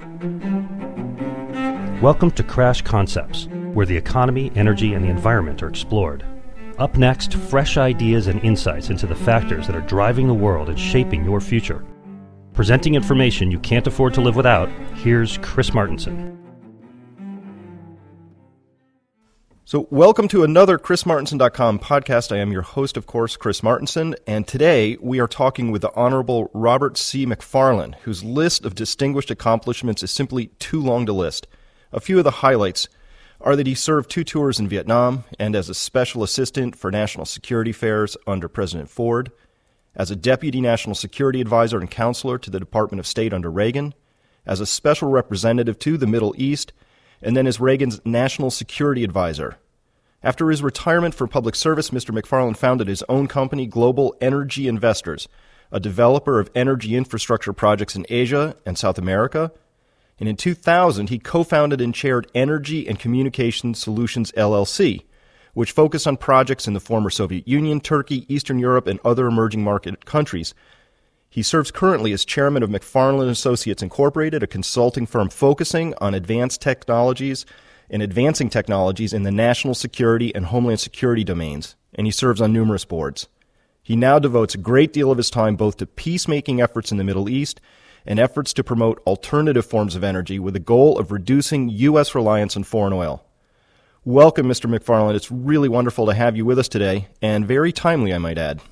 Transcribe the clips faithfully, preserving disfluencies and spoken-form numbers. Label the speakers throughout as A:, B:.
A: Welcome to Crash Concepts, where the economy, energy, and the environment are explored. Up next, fresh ideas and insights into the factors that are driving the world and shaping your future. Presenting information you can't afford to live without, here's Chris Martenson.
B: So welcome to another Chris Martenson dot com podcast. I am your host, of course, Chris Martenson, and today we are talking with the Honorable Robert C. McFarland, whose list of distinguished accomplishments is simply too long to list. A few of the highlights are that he served two tours in Vietnam and as a special assistant for national security affairs under President Ford, as a deputy national security advisor and counselor to the Department of State under Reagan, as a special representative to the Middle East, and then as Reagan's national security advisor. After his retirement from public service, Mister McFarland founded his own company, Global Energy Investors, a developer of energy infrastructure projects in Asia and South America. And in two thousand, he co-founded and chaired Energy and Communications Solutions, L L C, which focused on projects in the former Soviet Union, Turkey, Eastern Europe, and other emerging market countries. He serves currently as chairman of McFarland Associates Incorporated, a consulting firm focusing on advanced technologies and advancing technologies in the national security and homeland security domains, and he serves on numerous boards. He now devotes a great deal of his time both to peacemaking efforts in the Middle East and efforts to promote alternative forms of energy with the goal of reducing U S reliance on foreign oil. Welcome, Mister McFarland. It's really wonderful to have you with us today, and very timely, I might add.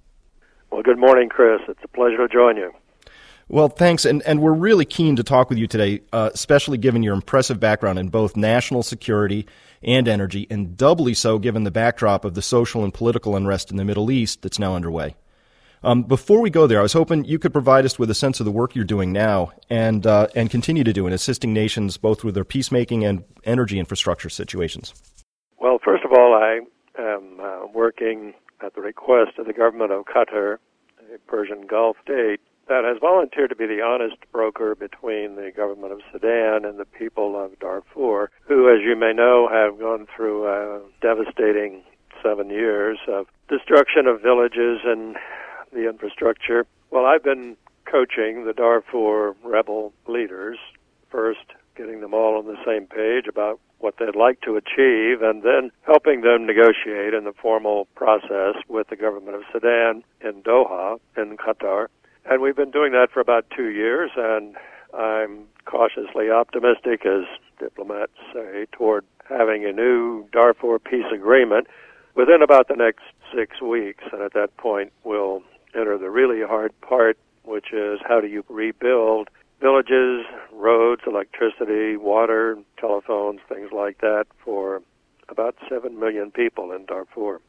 C: Well, good morning, Chris. It's a pleasure to join you.
B: Well, thanks, and, and we're really keen to talk with you today, uh, especially given your impressive background in both national security and energy, and doubly so given the backdrop of the social and political unrest in the Middle East that's now underway. Um, before we go there, I was hoping you could provide us with a sense of the work you're doing now and uh, and continue to do in assisting nations both with their peacemaking and energy infrastructure situations.
C: Well, first of all, I am uh, working at the request of the government of Qatar, a Persian Gulf state, that has volunteered to be the honest broker between the government of Sudan and the people of Darfur, who, as you may know, have gone through a devastating seven years of destruction of villages and the infrastructure. Well, I've been coaching the Darfur rebel leaders, first getting them all on the same page about what they'd like to achieve, and then helping them negotiate in the formal process with the government of Sudan in Doha, in Qatar. And we've been doing that for about two years, and I'm cautiously optimistic, as diplomats say, toward having a new Darfur peace agreement within about the next six weeks. And at that point, we'll enter the really hard part, which is how do you rebuild villages, roads, electricity, water, telephones, things like that for about seven million people in Darfur.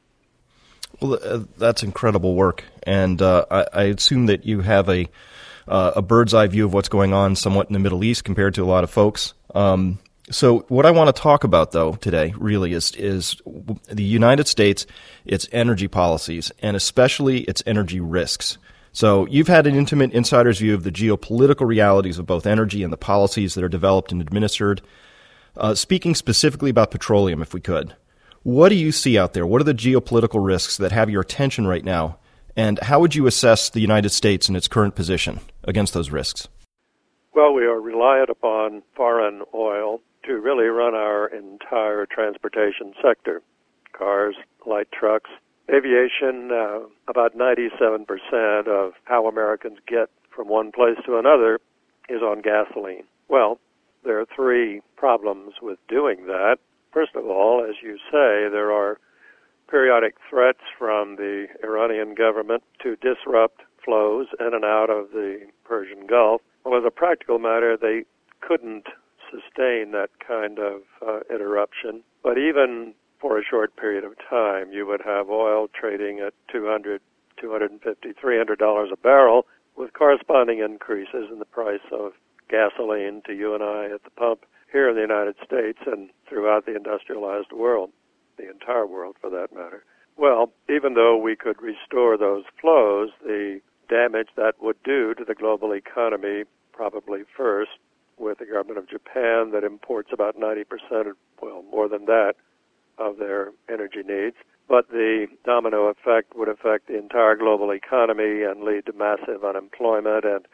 B: Well, uh, that's incredible work, and uh, I, I assume that you have a uh, a bird's eye view of what's going on somewhat in the Middle East compared to a lot of folks. Um, so what I want to talk about, though, today really is is the United States, its energy policies, and especially its energy risks. So you've had an intimate insider's view of the geopolitical realities of both energy and the policies that are developed and administered. Uh, speaking specifically about petroleum, if we could, what do you see out there? What are the geopolitical risks that have your attention right now? And how would you assess the United States in its current position against those risks?
C: Well, we are reliant upon foreign oil to really run our entire transportation sector. Cars, light trucks, aviation. Uh, about ninety-seven percent of how Americans get from one place to another is on gasoline. Well, there are three problems with doing that. First of all, as you say, there are periodic threats from the Iranian government to disrupt flows in and out of the Persian Gulf. Well, as a practical matter, they couldn't sustain that kind of uh, interruption. But even for a short period of time, you would have oil trading at two hundred, two fifty, three hundred dollars a barrel, with corresponding increases in the price of gasoline to you and I at the pump here in the United States and throughout the industrialized world, the entire world for that matter. Well, even though we could restore those flows, the damage that would do to the global economy, probably first with the government of Japan that imports about ninety percent, of, well, more than that, of their energy needs. But the domino effect would affect the entire global economy and lead to massive unemployment and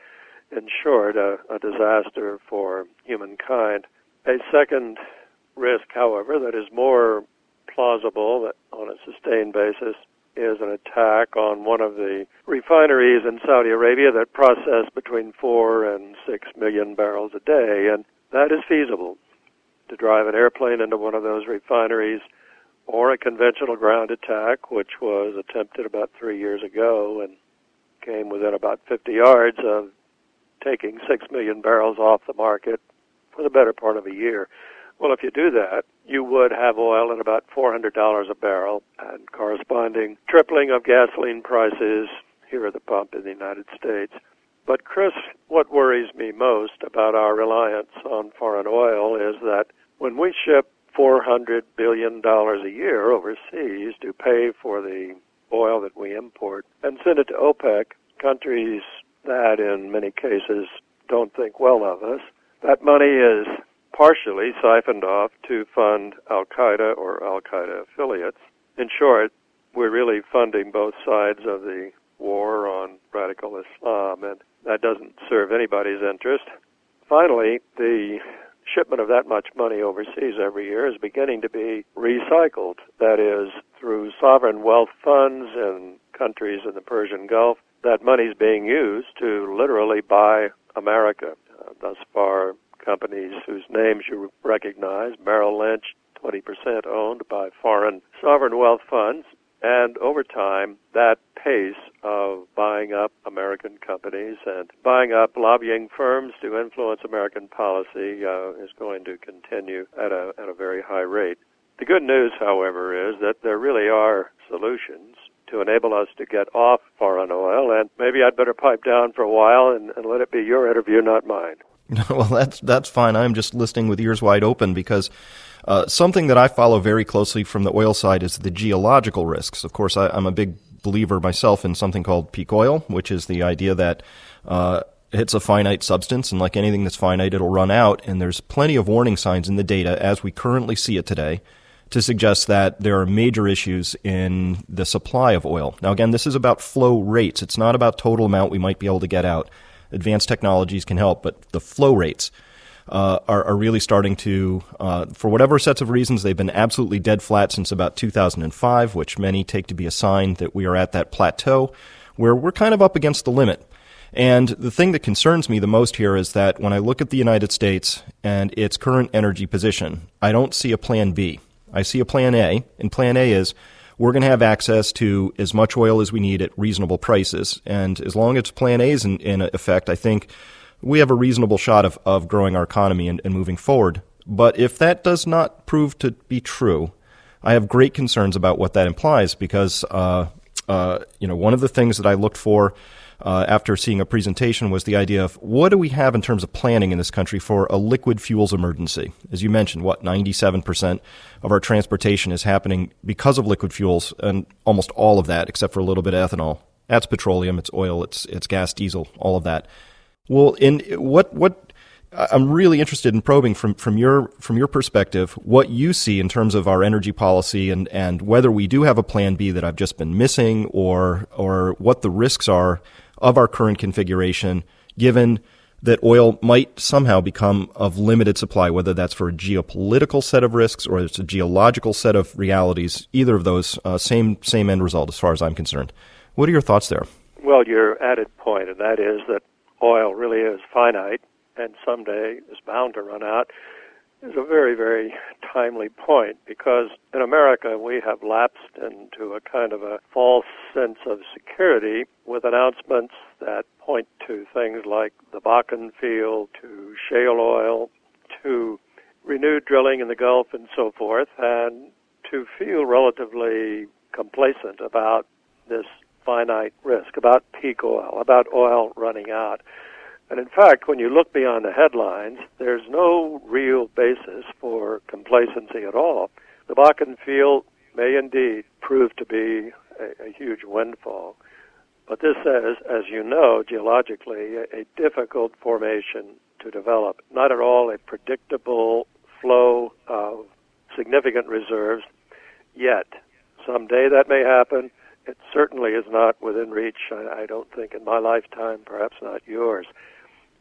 C: in short, a, a disaster for humankind. A second risk, however, that is more plausible that on a sustained basis is an attack on one of the refineries in Saudi Arabia that process between four and six million barrels a day, and that is feasible. To drive an airplane into one of those refineries or a conventional ground attack, which was attempted about three years ago and came within about fifty yards of taking six million barrels off the market for the better part of a year. Well, if you do that, you would have oil at about four hundred dollars a barrel and corresponding tripling of gasoline prices here at the pump in the United States. But, Chris, what worries me most about our reliance on foreign oil is that when we ship four hundred billion dollars a year overseas to pay for the oil that we import and send it to OPEC, countries that in many cases don't think well of us, that money is partially siphoned off to fund Al-Qaeda or Al-Qaeda affiliates. In short, we're really funding both sides of the war on radical Islam, and that doesn't serve anybody's interest. Finally, the shipment of that much money overseas every year is beginning to be recycled. That is, through sovereign wealth funds in countries in the Persian Gulf, that money is being used to literally buy America. Uh, thus far, companies whose names you recognize, Merrill Lynch, twenty percent owned by foreign sovereign wealth funds, and over time, that pace of buying up American companies and buying up lobbying firms to influence American policy uh, is going to continue at a, at a very high rate. The good news, however, is that there really are solutions to enable us to get off foreign oil, and maybe I'd better pipe down for a while and, and let it be your interview, not mine.
B: Well, that's that's fine. I'm just listening with ears wide open because uh, something that I follow very closely from the oil side is the geological risks. Of course, I, I'm a big believer myself in something called peak oil, which is the idea that uh, it's a finite substance, and like anything that's finite, it'll run out. And there's plenty of warning signs in the data as we currently see it today to suggest that there are major issues in the supply of oil. Now, again, this is about flow rates. It's not about total amount we might be able to get out. Advanced technologies can help, but the flow rates uh, are, are really starting to, uh, for whatever sets of reasons, they've been absolutely dead flat since about two thousand five, which many take to be a sign that we are at that plateau where we're kind of up against the limit. And the thing that concerns me the most here is that when I look at the United States and its current energy position, I don't see a plan B. I see a plan A, and plan A is we're going to have access to as much oil as we need at reasonable prices. And as long as plan A is in, in effect, I think we have a reasonable shot of, of growing our economy and, and moving forward. But if that does not prove to be true, I have great concerns about what that implies because, uh, uh, you know, one of the things that I looked for uh, after seeing a presentation was the idea of what do we have in terms of planning in this country for a liquid fuels emergency? As you mentioned, what, ninety-seven percent of our transportation is happening because of liquid fuels, and almost all of that, except for a little bit of ethanol. That's petroleum, it's oil, it's it's gas, diesel, all of that. Well, in what what I'm really interested in probing from, from your from your perspective, what you see in terms of our energy policy and, and whether we do have a plan B that I've just been missing, or or what the risks are of our current configuration, given that oil might somehow become of limited supply, whether that's for a geopolitical set of risks or it's a geological set of realities, either of those, uh, same same end result as far as I'm concerned. What are your thoughts there?
C: Well, your added point, and that is that oil really is finite and someday is bound to run out, is a very, very timely point, because in America we have lapsed into a kind of a false sense of security with announcements that point to things like the Bakken field, to shale oil, to renewed drilling in the Gulf and so forth, and to feel relatively complacent about this finite risk, about peak oil, about oil running out. And in fact, when you look beyond the headlines, there's no real basis for complacency at all. The Bakken field may indeed prove to be a, a huge windfall, but this is, as you know, geologically, a, a difficult formation to develop. Not at all a predictable flow of significant reserves yet. Someday that may happen. It certainly is not within reach, I, I don't think, in my lifetime, perhaps not yours.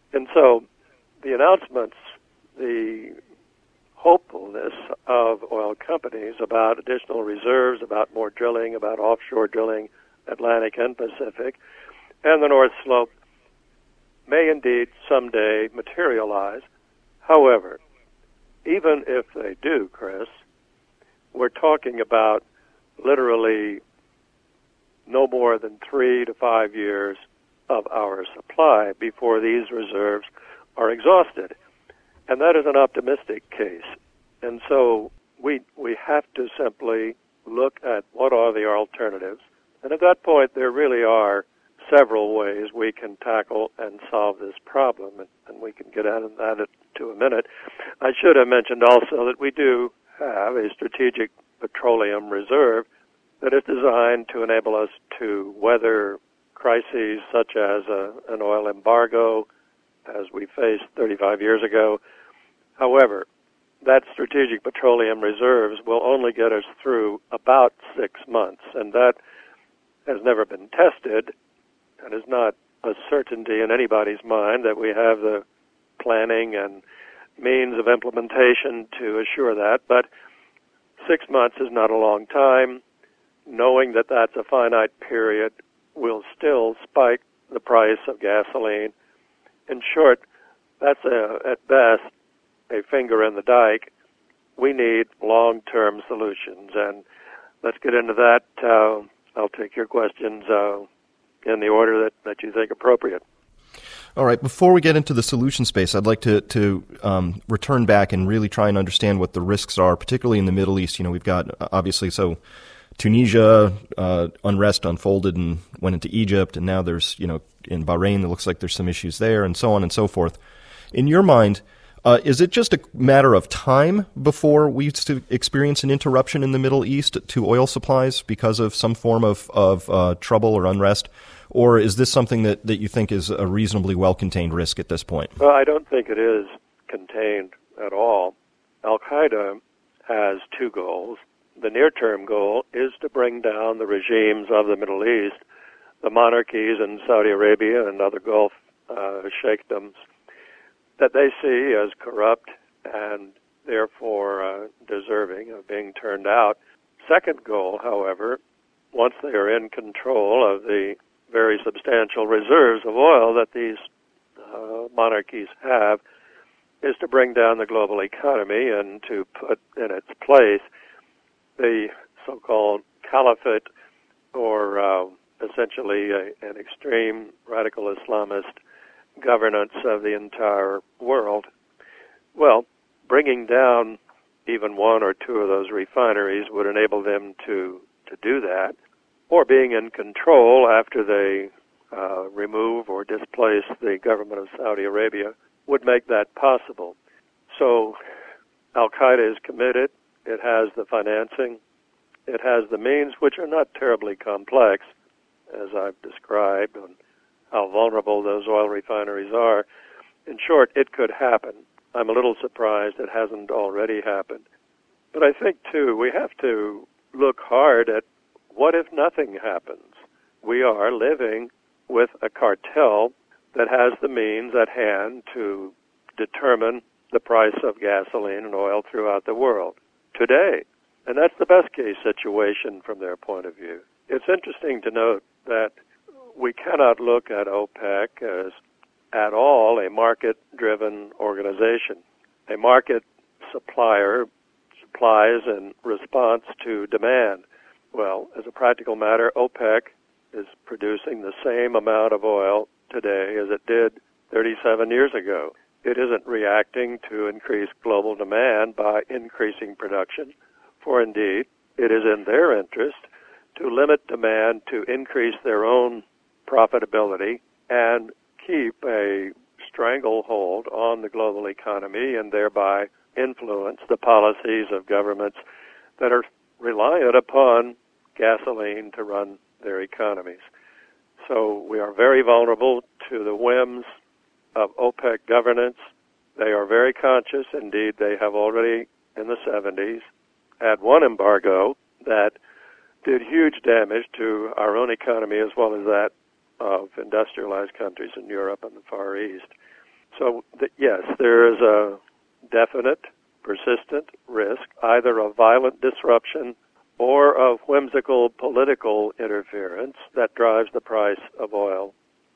C: And so the announcements, the hopefulness of oil companies about additional reserves, about more drilling, about offshore drilling, Atlantic and Pacific, and the North Slope may indeed someday materialize. However, even if they do, Chris, we're talking about literally no more than three to five years of our supply before these reserves are exhausted. And that is an optimistic case. And so we we have to simply look at what are the alternatives. And at that point, there really are several ways we can tackle and solve this problem, and, and we can get at it, at it to a minute. I should have mentioned also that we do have a strategic petroleum reserve that is designed to enable us to weather crises such as a, an oil embargo, as we faced thirty-five years ago. However, that strategic petroleum reserves will only get us through about six months, and that has never been tested and is not a certainty in anybody's mind that we have the planning and means of implementation to assure that. But six months is not a long time. Knowing that that's a finite period will still spike the price of gasoline. In short, that's a, at best a finger in the dike. We need long-term solutions, and let's get into that. Uh, I'll take your questions uh, in the order that, that you think appropriate.
B: All right. Before we get into the solution space, I'd like to to um, return back and really try and understand what the risks are, particularly in the Middle East. You know, we've got obviously so Tunisia uh, unrest unfolded and went into Egypt, and now there's you know in Bahrain it looks like there's some issues there, and so on and so forth. In your mind, uh, is it just a matter of time before we to experience an interruption in the Middle East to oil supplies because of some form of of uh, trouble or unrest? Or is this something that, that you think is a reasonably well-contained risk at this point?
C: Well, I don't think it is contained at all. Al-Qaeda has two goals. The near-term goal is to bring down the regimes of the Middle East, the monarchies in Saudi Arabia and other Gulf uh, sheikdoms that they see as corrupt and therefore uh, deserving of being turned out. Second goal, however, once they are in control of the very substantial reserves of oil that these uh, monarchies have, is to bring down the global economy and to put in its place the so-called caliphate, or uh, essentially a, an extreme radical Islamist governance of the entire world. Well, bringing down even one or two of those refineries would enable them to, to do that, or being in control after they uh, remove or displace the government of Saudi Arabia would make that possible. So Al-Qaeda is committed. It has the financing. It has the means, which are not terribly complex, as I've described, on how vulnerable those oil refineries are. In short, it could happen. I'm a little surprised it hasn't already happened. But I think, too, we have to look hard at what if nothing happens? We are living with a cartel that has the means at hand to determine the price of gasoline and oil throughout the world today. And that's the best case situation from their point of view. It's interesting to note that we cannot look at OPEC as at all a market-driven organization. A market supplier supplies in response to demand. Well, as a practical matter, OPEC is producing the same amount of oil today as it did thirty-seven years ago. It isn't reacting to increased global demand by increasing production, for indeed, it is in their interest to limit demand to increase their own profitability and keep a stranglehold on the global economy and thereby influence the policies of governments that are reliant upon gasoline to run their economies. So we are very vulnerable to the whims of OPEC governance. They are very conscious. Indeed, they have already, in the seventies, had one embargo that did huge damage to our own economy as well as that of industrialized countries in Europe and the Far East. So, th- yes, there is a definite, persistent risk, either of violent disruption or of whimsical political interference that drives the price of oil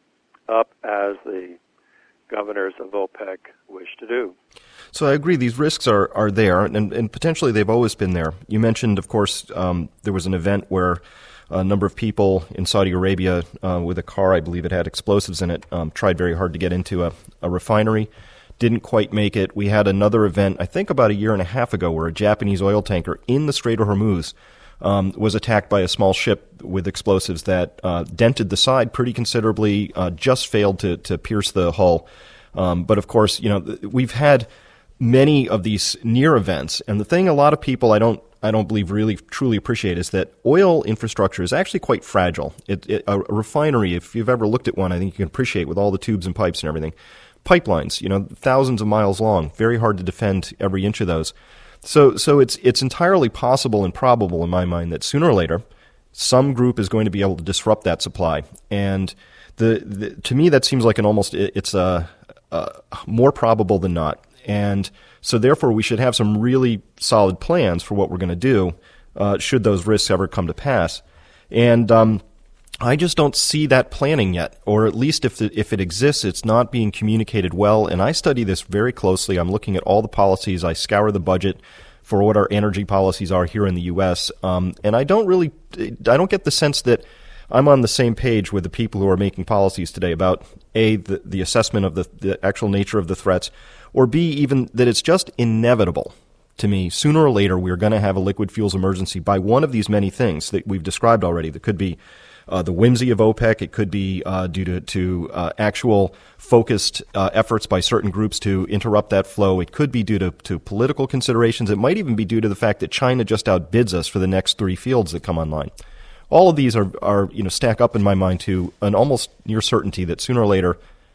C: up as the governors of OPEC wish to do.
B: So I agree, these risks are, are there, and, and potentially they've always been there. You mentioned, of course, um, there was an event where a number of people in Saudi Arabia uh, with a car, I believe it had explosives in it, um, tried very hard to get into a, a refinery, didn't quite make it. We had another event, I think about a year and a half ago, where a Japanese oil tanker in the Strait of Hormuz um, was attacked by a small ship with explosives that uh, dented the side pretty considerably, uh, just failed to, to pierce the hull. Um, but of course, you know, we've had many of these near events, and the thing a lot of people I don't I don't believe really truly appreciate is that oil infrastructure is actually quite fragile. It, it, a, a refinery, if you've ever looked at one, I think you can appreciate with all the tubes and pipes and everything. Pipelines, you know, thousands of miles long, very hard to defend every inch of those. So, so it's it's entirely possible and probable in my mind that sooner or later, some group is going to be able to disrupt that supply. And the, the to me, that seems like an almost it's a, a more probable than not. And so therefore, we should have some really solid plans for what we're going to do uh, should those risks ever come to pass. And um, I just don't see that planning yet, or at least if the, if it exists, it's not being communicated well. And I study this very closely. I'm looking at all the policies. I scour the budget for what our energy policies are here in the U S. Um, and I don't really, I don't get the sense that I'm on the same page with the people who are making policies today about, A, the, the assessment of the, the actual nature of the threats, or B, even that it's just inevitable to me. Sooner or later, we're going to have a liquid fuels emergency by one of these many things that we've described already. That could be uh, the whimsy of OPEC. It could be uh, due to, to uh, actual focused uh, efforts by certain groups to interrupt that flow. It could be due to, to political considerations. It might even be due to the fact that China just outbids us for the next three fields that come online. All of these are, are, you know, stack up in my mind to an almost near certainty that sooner or later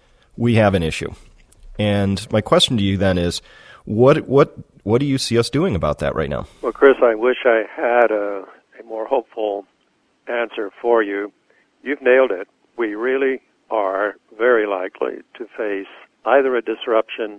B: we have an issue. And my question to you then is, what what what do you see us doing about that right now?
C: Well, Chris, I wish I had a, a more hopeful answer for you. You've nailed it. We really are very likely to face either a disruption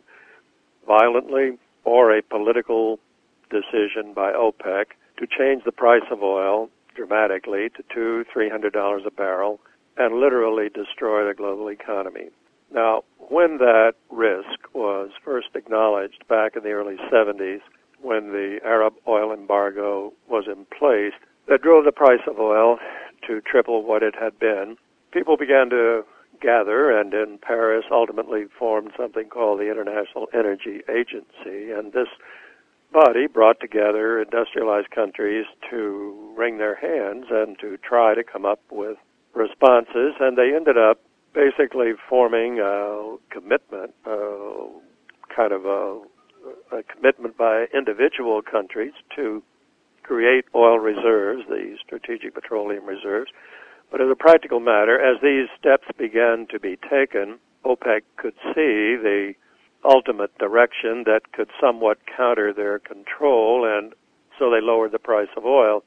C: violently or a political decision by OPEC to change the price of oil dramatically to two, three hundred dollars a barrel, and literally destroy the global economy. Now, when that risk was first acknowledged back in the early seventies, when the Arab oil embargo was in place, that drove the price of oil to triple what it had been, people began to gather, and in Paris ultimately formed something called the International Energy Agency, and this body brought together industrialized countries to wring their hands and to try to come up with responses, and they ended up basically forming a commitment, uh, kind of a, a commitment by individual countries to create oil reserves, the strategic petroleum reserves. But as a practical matter, as these steps began to be taken, OPEC could see the ultimate direction that could somewhat counter their control, and so they lowered the price of oil.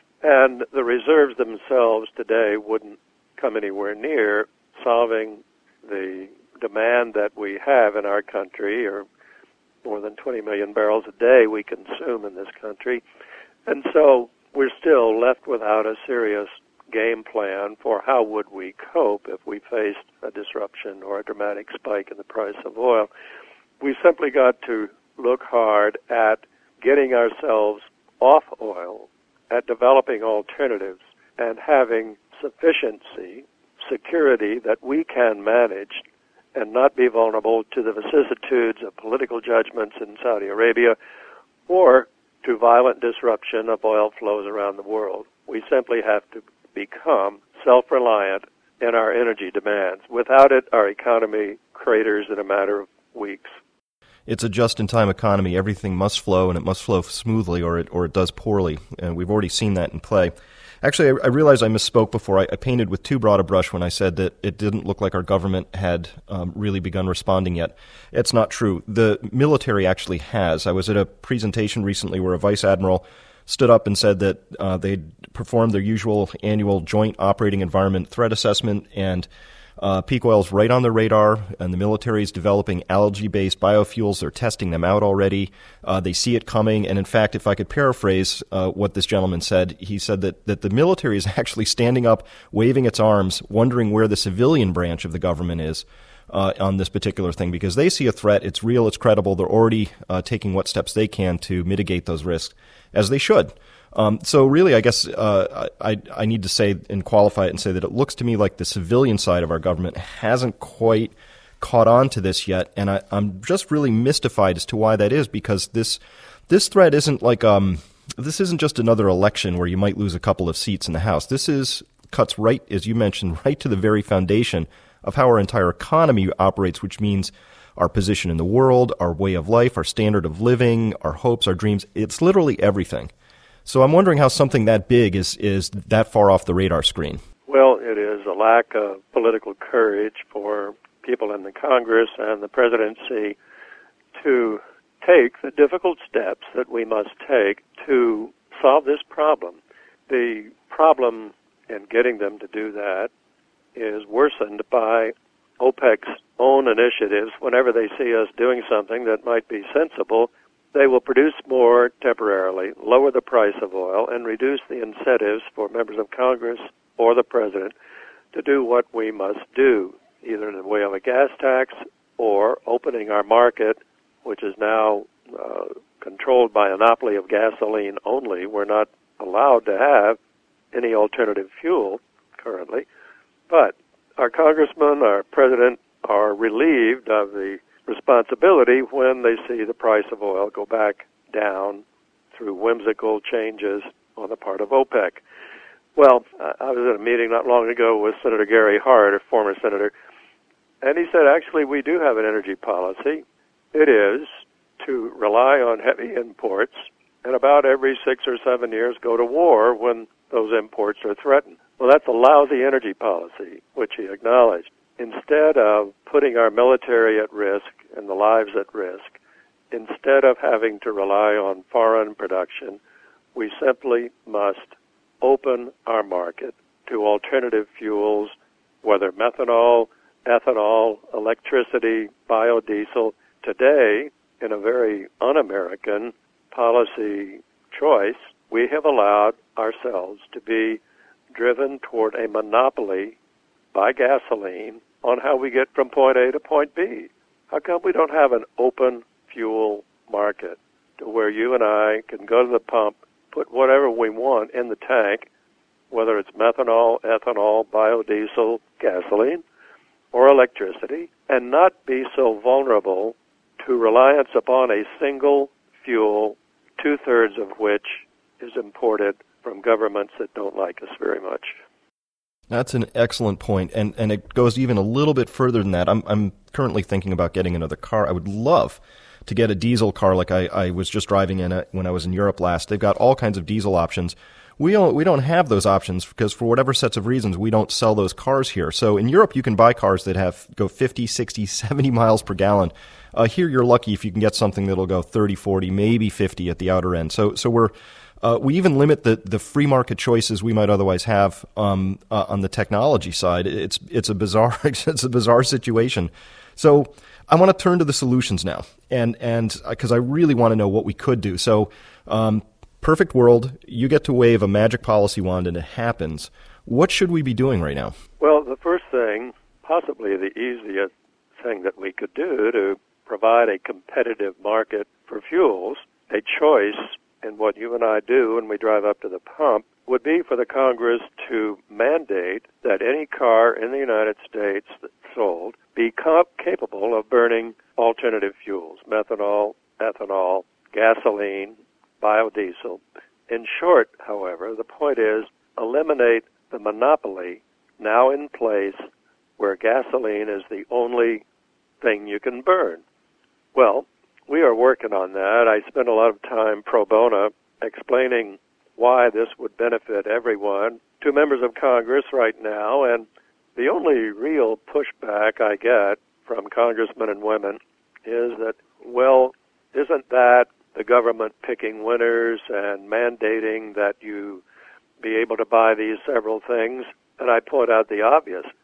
C: And the reserves themselves today wouldn't come anywhere near solving the demand that we have in our country, or more than twenty million barrels a day we consume in this country. And so we're still left without a serious game plan for how would we cope if we faced a disruption or a dramatic spike in the price of oil. We simply got to look hard at getting ourselves off oil, at developing alternatives, and having sufficiency, security that we can manage and not be vulnerable to the vicissitudes of political judgments in Saudi Arabia or to violent disruption of oil flows around the world. We simply have to become self-reliant in our energy demands. Without it, our economy craters in a matter of weeks.
B: It's a just-in-time economy. Everything must flow, and it must flow smoothly, or it or it does poorly. And we've already seen that in play. Actually, I, I realized I misspoke before. I, I painted with too broad a brush when I said that it didn't look like our government had um, really begun responding yet. It's not true. The military actually has. I was at a presentation recently where a vice admiral stood up and said that uh, they'd performed their usual annual joint operating environment threat assessment, and Uh, peak oil's right on the radar, and the military is developing algae-based biofuels. They're testing them out already. Uh, they see it coming, and in fact, if I could paraphrase uh, what this gentleman said, he said that, that the military is actually standing up, waving its arms, wondering where the civilian branch of the government is uh, on this particular thing, because they see a threat. It's real, it's credible. They're already uh, taking what steps they can to mitigate those risks, as they should. Um, so really, I guess uh, I, I need to say and qualify it and say that it looks to me like the civilian side of our government hasn't quite caught on to this yet, and I, I'm just really mystified as to why that is, because this this threat isn't like um this isn't just another election where you might lose a couple of seats in the House. This is cuts right, as you mentioned, right to the very foundation of how our entire economy operates, which means our position in the world, our way of life, our standard of living, our hopes, our dreams. It's literally everything. So I'm wondering how something that big is, is that far off the radar screen.
C: Well, it is a lack of political courage for people in the Congress and the presidency to take the difficult steps that we must take to solve this problem. The problem in getting them to do that is worsened by OPEC's own initiatives. Whenever they see us doing something that might be sensible, they will produce more temporarily, lower the price of oil, and reduce the incentives for members of Congress or the president to do what we must do, either in the way of a gas tax or opening our market, which is now uh, controlled by a monopoly of gasoline only. We're not allowed to have any alternative fuel currently. But our congressmen, our president, are relieved of the responsibility when they see the price of oil go back down through whimsical changes on the part of OPEC. Well, I was at a meeting not long ago with Senator Gary Hart, a former senator, and he said, actually, we do have an energy policy. It is to rely on heavy imports and about every six or seven years go to war when those imports are threatened. Well, that's a lousy energy policy, which he acknowledged. Instead of putting our military at risk and the lives at risk, instead of having to rely on foreign production, we simply must open our market to alternative fuels, whether methanol, ethanol, electricity, biodiesel. Today, in a very un-American policy choice, we have allowed ourselves to be driven toward a monopoly by gasoline on how we get from point A to point B. How come we don't have an open fuel market to where you and I can go to the pump, put whatever we want in the tank, whether it's methanol, ethanol, biodiesel, gasoline, or electricity, and not be so vulnerable to reliance upon a single fuel, two-thirds of which is imported from governments that don't like us very much.
B: That's an excellent point, and and it goes even a little bit further than that. I'm I'm currently thinking about getting another car. I would love to get a diesel car like I, I was just driving in a, when I was in Europe last. They've got all kinds of diesel options. We don't we don't have those options because for whatever sets of reasons, we don't sell those cars here. So in Europe, you can buy cars that have go fifty, sixty, seventy miles per gallon. Uh, here, you're lucky if you can get something that'll go thirty, forty, maybe fifty at the outer end. So so we're Uh, we even limit the, the free market choices we might otherwise have um, uh, on the technology side. It's it's a bizarre it's a bizarre situation. So I want to turn to the solutions now, and and because I really want to know what we could do. So um, perfect world, you get to wave a magic policy wand and it happens. What should we be doing right now?
C: Well, the first thing, possibly the easiest thing that we could do to provide a competitive market for fuels, a choice in what you and I do when we drive up to the pump, would be for the Congress to mandate that any car in the United States that's sold be comp- capable of burning alternative fuels, methanol, ethanol, gasoline, biodiesel. In short, however, the point is eliminate the monopoly now in place where gasoline is the only thing you can burn. Well, we are working on that. I spend a lot of time pro bono explaining why this would benefit everyone to members of Congress right now, and the only real pushback I get from congressmen and women is that, well, isn't that the government picking winners and mandating that you be able to buy these several things? And I point out the obvious.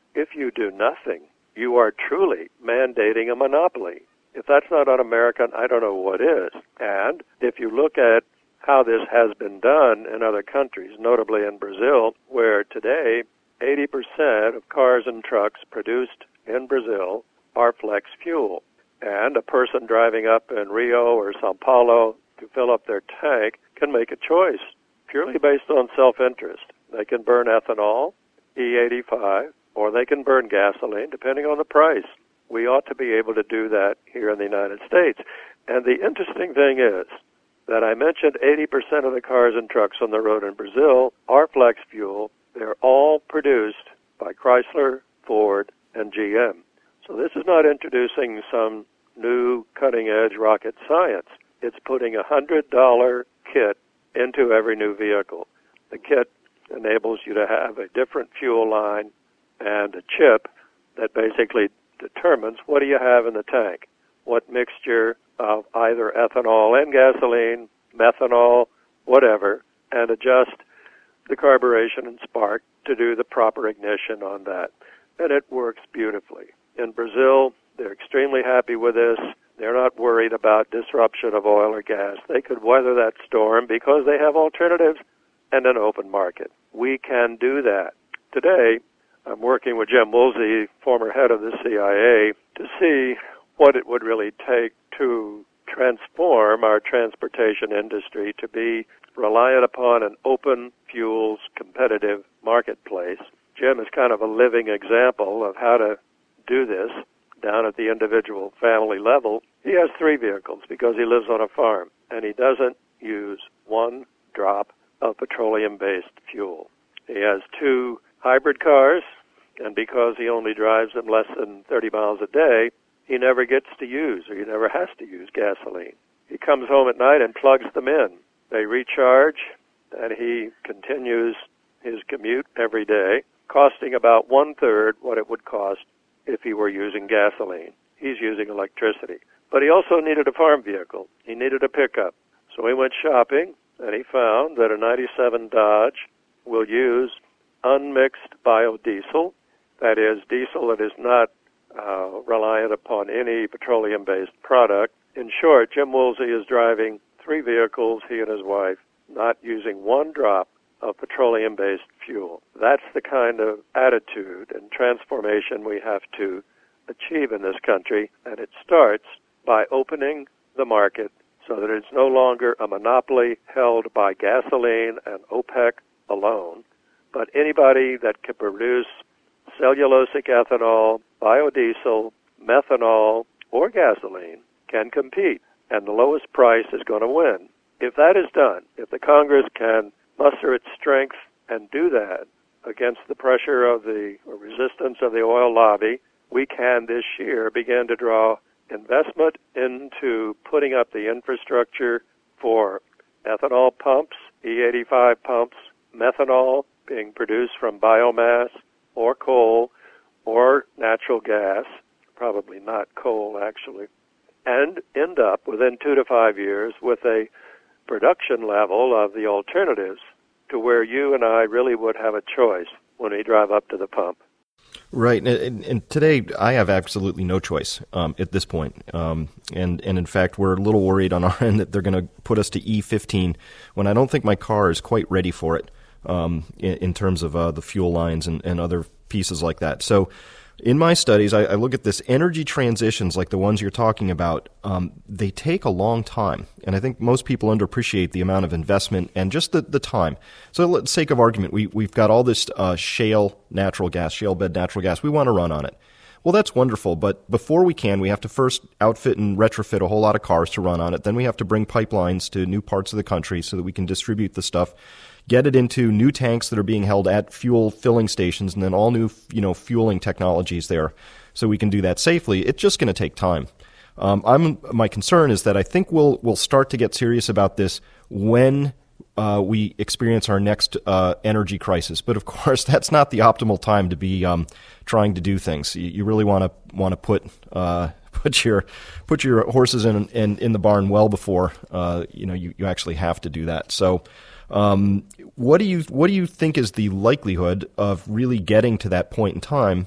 C: if you do nothing, you are truly mandating a monopoly. If that's not un-American, I don't know what is. And if you look at how this has been done in other countries, notably in Brazil, where today eighty percent of cars and trucks produced in Brazil are flex fuel. And a person driving up in Rio or Sao Paulo to fill up their tank can make a choice purely based on self-interest. They can burn ethanol, E eighty-five, or they can burn gasoline, depending on the price. We ought to be able to do that here in the United States. And the interesting thing is that I mentioned eighty percent of the cars and trucks on the road in Brazil are flex fuel. They're all produced by Chrysler, Ford, and G M. So this is not introducing some new cutting-edge rocket science. It's putting a one hundred dollars kit into every new vehicle. The kit enables you to have a different fuel line and a chip that basically determines what do you have in the tank, what mixture of either ethanol and gasoline, methanol, whatever, and adjust the carburation and spark to do the proper ignition on that. And it works beautifully. In Brazil, they're extremely happy with this. They're not worried about disruption of oil or gas. They could weather that storm because they have alternatives and an open market. We can do that. Today, I'm working with Jim Woolsey, former head of the C I A, to see what it would really take to transform our transportation industry to be reliant upon an open fuels competitive marketplace. Jim is kind of a living example of how to do this down at the individual family level. He has three vehicles because he lives on a farm, and he doesn't use one drop of petroleum-based fuel. He has two hybrid cars, and because he only drives them less than thirty miles a day, he never gets to use, or he never has to use gasoline. He comes home at night and plugs them in. They recharge, and he continues his commute every day, costing about one-third what it would cost if he were using gasoline. He's using electricity. But he also needed a farm vehicle. He needed a pickup. So he went shopping, and he found that a ninety-seven Dodge will use unmixed biodiesel, that is, diesel that is not uh, reliant upon any petroleum-based product. In short, Jim Woolsey is driving three vehicles, he and his wife, not using one drop of petroleum-based fuel. That's the kind of attitude and transformation we have to achieve in this country, and it starts by opening the market so that it's no longer a monopoly held by gasoline and OPEC alone, but anybody that can produce cellulosic ethanol, biodiesel, methanol, or gasoline can compete, and the lowest price is going to win. If that is done, if the Congress can muster its strength and do that against the pressure of the or resistance of the oil lobby, we can this year begin to draw investment into putting up the infrastructure for ethanol pumps, E eighty-five pumps, methanol being produced from biomass or coal or natural gas, probably not coal actually, and end up within two to five years with a production level of the alternatives to where you and I really would have a choice when we drive up to the pump.
B: Right, and, and today I have absolutely no choice um, at this point, um, and and in fact we're a little worried on our end that they're going to put us to E fifteen when I don't think my car is quite ready for it um, in, in terms of uh, the fuel lines and, and other pieces like that. So in my studies, I, I look at this energy transitions like the ones you're talking about. Um, they take a long time, and I think most people underappreciate the amount of investment and just the, the time. So let's sake of argument, we, we've got all this uh, shale natural gas, shale bed natural gas. We want to run on it. Well, that's wonderful, but before we can, we have to first outfit and retrofit a whole lot of cars to run on it. Then we have to bring pipelines to new parts of the country so that we can distribute the stuff, get it into new tanks that are being held at fuel filling stations, and then all new, you know, fueling technologies there so we can do that safely. It's just going to take time. Um, I'm, my concern is that I think we'll, we'll start to get serious about this when uh, we experience our next uh, energy crisis. But of course, that's not the optimal time to be um, trying to do things. You, you really want to want to put uh, put your put your horses in in, in the barn well before uh, you know you, you actually have to do that. So. Um, what do you what do you think is the likelihood of really getting to that point in time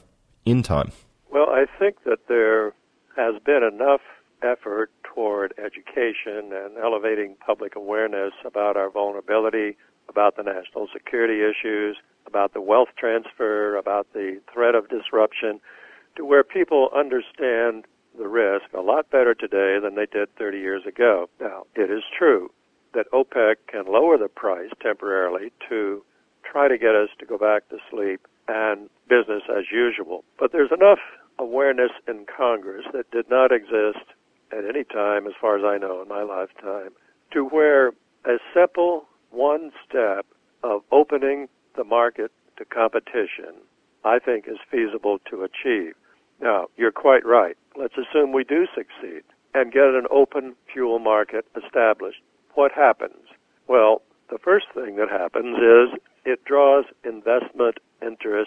B: in time?
C: Well, I think that there has been enough effort toward education and elevating public awareness about our vulnerability, about the national security issues, about the wealth transfer, about the threat of disruption, to where people understand the risk a lot better today than they did thirty years ago. Now, it is true that OPEC can lower the price temporarily to try to get us to go back to sleep and business as usual. But there's enough awareness in Congress that did not exist at any time, as far as I know, in my lifetime, to where a simple one step of opening the market to competition, I think, is feasible to achieve. Now, you're quite right. Let's assume we do succeed and get an open fuel market established. What happens? Well, the first thing that happens is it draws investment interest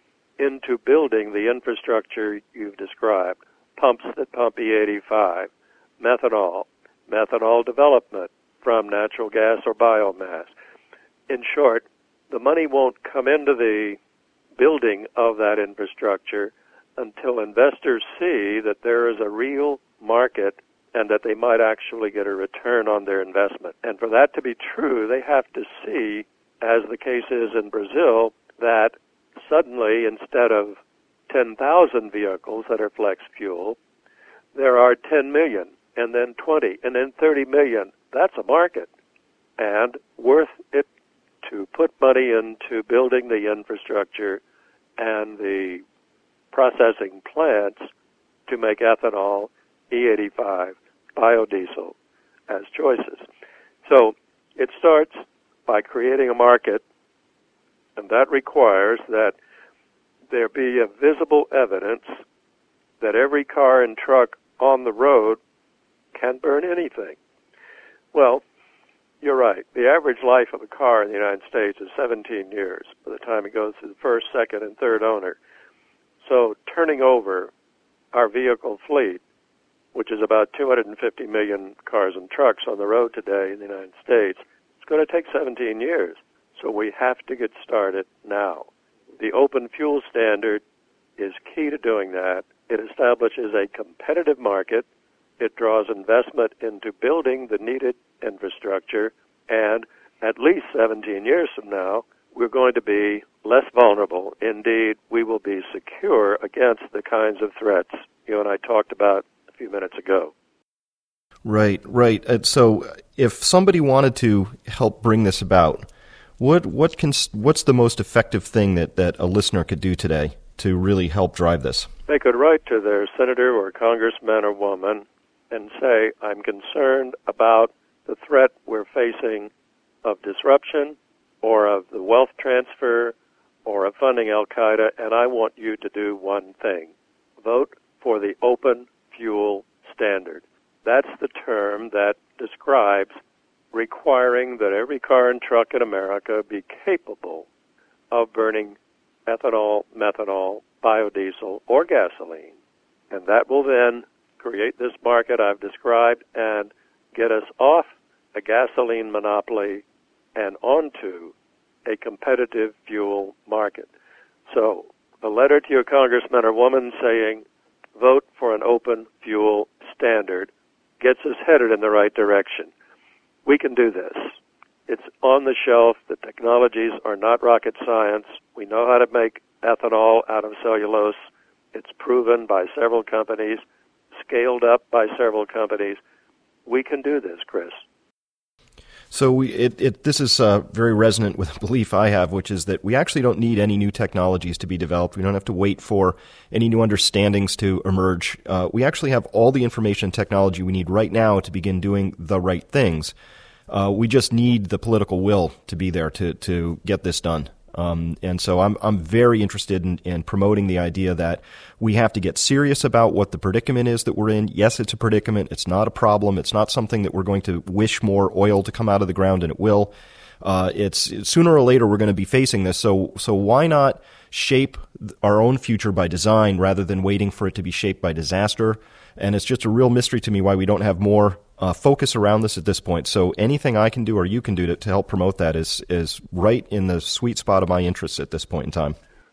C: into building the infrastructure you've described, pumps that pump E eighty-five, methanol, methanol development from natural gas or biomass. In short, the money won't come into the building of that infrastructure until investors see that there is a real market and that they might actually get a return on their investment. And for that to be true, they have to see, as the case is in Brazil, that suddenly, instead of ten thousand vehicles that are flex fuel, there are ten million, and then twenty, and then thirty million. That's a market, and worth it to put money into building the infrastructure and the processing plants to make ethanol, E eighty-five, biodiesel as choices. So it starts by creating a market, and that requires that there be a visible evidence that every car and truck on the road can burn anything. Well, you're right. The average life of a car in the United States is seventeen years by the time it goes through the first, second, and third owner. So turning over our vehicle fleet, which is about two hundred fifty million cars and trucks on the road today in the United States, it's going to take seventeen years. So we have to get started now. The open fuel standard is key to doing that. It establishes a competitive market. It draws investment into building the needed infrastructure, and at least seventeen years from now, we're going to be less vulnerable. Indeed, we will be secure against the kinds of threats you and I talked about a few minutes ago.
B: Right, right. Uh, so if somebody wanted to help bring this about, what what can what's the most effective thing that, that a listener could do today to really help drive this?
C: They could write to their senator or congressman or woman and say, I'm concerned about the threat we're facing of disruption or of the wealth transfer or of funding al-Qaeda, and I want you to do one thing. Vote for the open fuel standard. That's the term that describes requiring that every car and truck in America be capable of burning ethanol, methanol, biodiesel, or gasoline. And that will then create this market I've described and get us off a gasoline monopoly and onto a competitive fuel market. So a letter to your congressman or woman saying, vote for an open fuel standard gets us headed in the right direction. We can do this. It's on the shelf. The technologies are not rocket science. We know how to make ethanol out of cellulose. It's proven by several companies, scaled up by several companies. We can do this, Chris.
B: So we, it, it, this is uh, very resonant with a belief I have, which is that we actually don't need any new technologies to be developed. We don't have to wait for any new understandings to emerge. Uh, we actually have all the information and technology we need right now to begin doing the right things. Uh, we just need the political will to be there to, to get this done. Um, and so I'm I'm very interested in, in promoting the idea that we have to get serious about what the predicament is that we're in. Yes, it's a predicament. It's not a problem. It's not something that we're going to wish more oil to come out of the ground, and it will. Uh, it's, it's sooner or later we're going to be facing this. So so why not shape our own future by design rather than waiting for it to be shaped by disaster? And it's just a real mystery to me why we don't have more Uh, focus around this at this point. So anything I can do or you can do to, to help promote that is is right in the sweet spot of my interests at this point in time.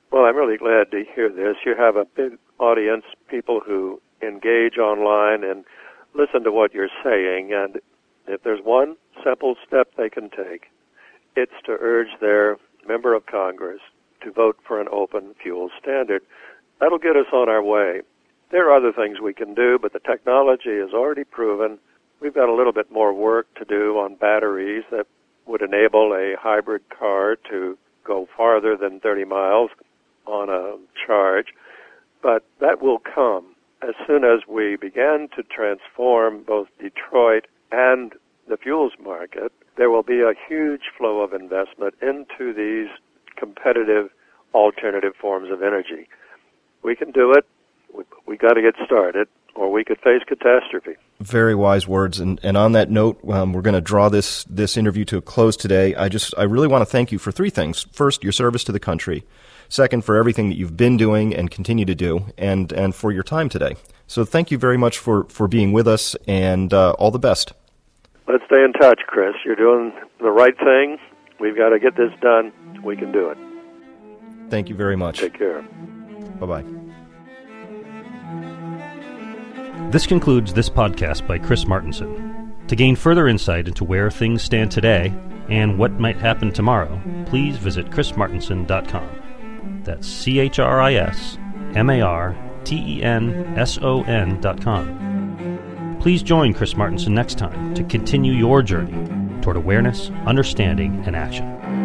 C: Well, I'm really glad to hear this. You have a big audience, people who engage online and listen to what you're saying, and if there's one simple step they can take, it's to urge their member of Congress to vote for an open fuel standard. That'll get us on our way. There are other things we can do, but the technology is already proven. We've got a little bit more work to do on batteries that would enable a hybrid car to go farther than thirty miles on a charge, but that will come as soon as we begin to transform both Detroit and the fuels market. There will be a huge flow of investment into these competitive alternative forms of energy. We can do it. We, we got to get started, or we could face catastrophe.
B: Very wise words. And, and on that note, um, we're going to draw this, this interview to a close today. I just, I really want to thank you for three things. First, your service to the country. Second, for everything that you've been doing and continue to do, and, and for your time today. So thank you very much for, for being with us, and uh, all the best.
C: Let's stay in touch, Chris. You're doing the right thing. We've got to get this done. We can do it.
B: Thank you very much.
C: Take care.
B: Bye-bye.
A: This concludes this podcast by Chris Martenson. To gain further insight into where things stand today and what might happen tomorrow, please visit chris martenson dot com. That's C H R I S M A R T E N S O N dot com. Please join Chris Martenson next time to continue your journey toward awareness, understanding, and action.